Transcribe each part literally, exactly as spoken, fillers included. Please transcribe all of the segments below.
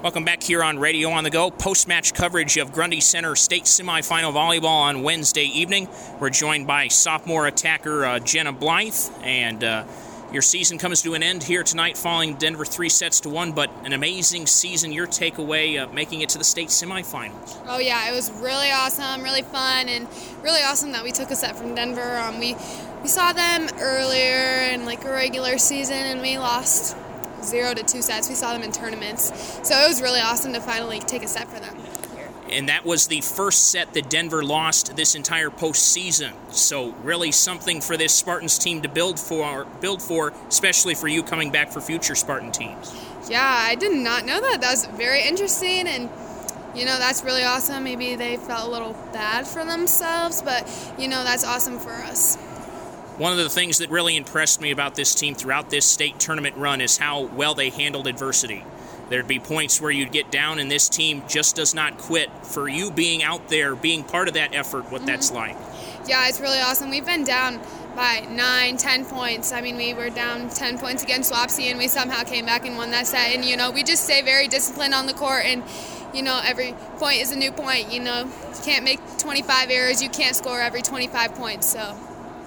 Welcome back here on Radio on the Go. Post-match coverage of Grundy Center State Semifinal Volleyball on Wednesday evening. We're joined by sophomore attacker uh, Jenna Blythe, and uh, your season comes to an end here tonight following Denver three sets to one, but an amazing season. Your takeaway, uh, making it to the state semifinals. Oh yeah, it was really awesome, really fun, and really awesome that we took a set from Denver. Um, we we saw them earlier in like a regular season, and we lost zero to two sets. We saw them in tournaments, so it was really awesome to finally take a set for them. And that was the first set that Denver lost this entire postseason. So really something for this Spartans team to build for, build for, especially for you coming back for future Spartan teams. Yeah, I did not know that. That was very interesting, and you know, that's really awesome. Maybe they felt a little bad for themselves, but you know, that's awesome for us. One of the things that really impressed me about this team throughout this state tournament run is how well they handled adversity. There'd be points where you'd get down, and this team just does not quit. For you being out there, being part of that effort, what mm-hmm. that's like. Yeah, it's really awesome. We've been down by nine, ten points. I mean, we were down ten points against Wapsie, and we somehow came back and won that set. And, you know, we just stay very disciplined on the court, and, you know, every point is a new point. You know, you can't make twenty-five errors. You can't score every twenty-five points, so.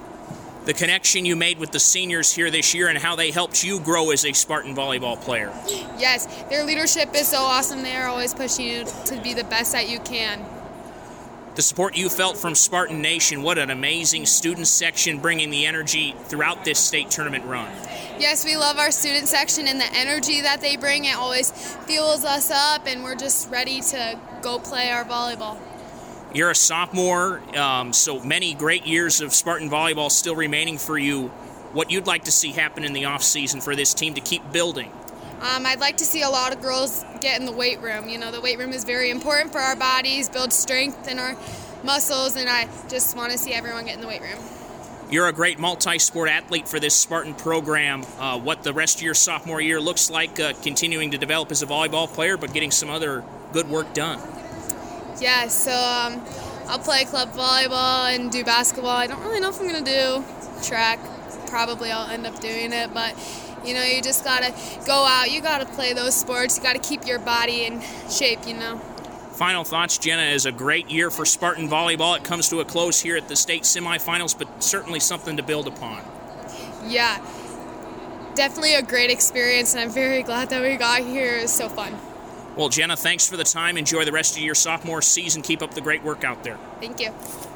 The connection you made with the seniors here this year and how they helped you grow as a Spartan volleyball player. Yes, their leadership is so awesome. They are always pushing you to be the best that you can. The support you felt from Spartan Nation, what an amazing student section bringing the energy throughout this state tournament run. Yes, we love our student section, and the energy that they bring, it always fuels us up, and we're just ready to go play our volleyball. You're a sophomore, um, so many great years of Spartan volleyball still remaining for you. What you'd like to see happen in the off-season for this team to keep building? Um, I'd like to see a lot of girls get in the weight room. You know, the weight room is very important for our bodies, build strength in our muscles, and I just want to see everyone get in the weight room. You're a great multi-sport athlete for this Spartan program. Uh, what the rest of your sophomore year looks like, uh, continuing to develop as a volleyball player, but getting some other good work done. Yeah, so um, I'll play club volleyball and do basketball. I don't really know if I'm going to do track. Probably I'll end up doing it, but, you know, you just got to go out. You got to play those sports. You got to keep your body in shape, you know. Final thoughts, Jenna, is a great year for Spartan volleyball. It comes to a close here at the state semifinals, but certainly something to build upon. Yeah, definitely a great experience, and I'm very glad that we got here. It was so fun. Well, Jenna, thanks for the time. Enjoy the rest of your sophomore season. Keep up the great work out there. Thank you.